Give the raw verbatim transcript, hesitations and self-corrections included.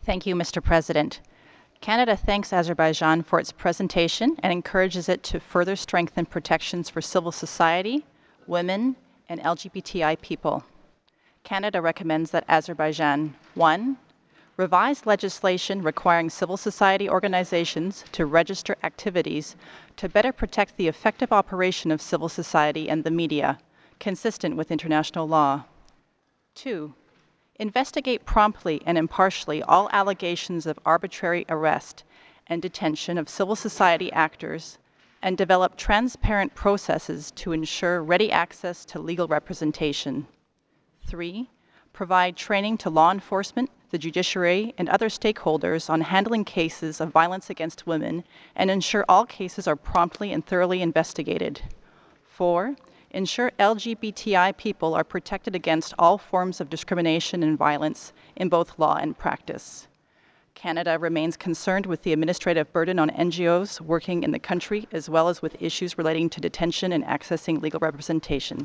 Thank you, Mister President. Canada thanks Azerbaijan for its presentation and encourages it to further strengthen protections for civil society, women, and L G B T I people. Canada recommends that Azerbaijan, one, revise legislation requiring civil society organizations to register activities to better protect the effective operation of civil society and the media, consistent with international law. Two, investigate promptly and impartially all allegations of arbitrary arrest and detention of civil society actors and develop transparent processes to ensure ready access to legal representation. Three, provide training to law enforcement, the judiciary, and other stakeholders on handling cases of violence against women and ensure all cases are promptly and thoroughly investigated. Four, ensure L G B T I people are protected against all forms of discrimination and violence in both law and practice. Canada remains concerned with the administrative burden on N G Os working in the country, as well as with issues relating to detention and accessing legal representation.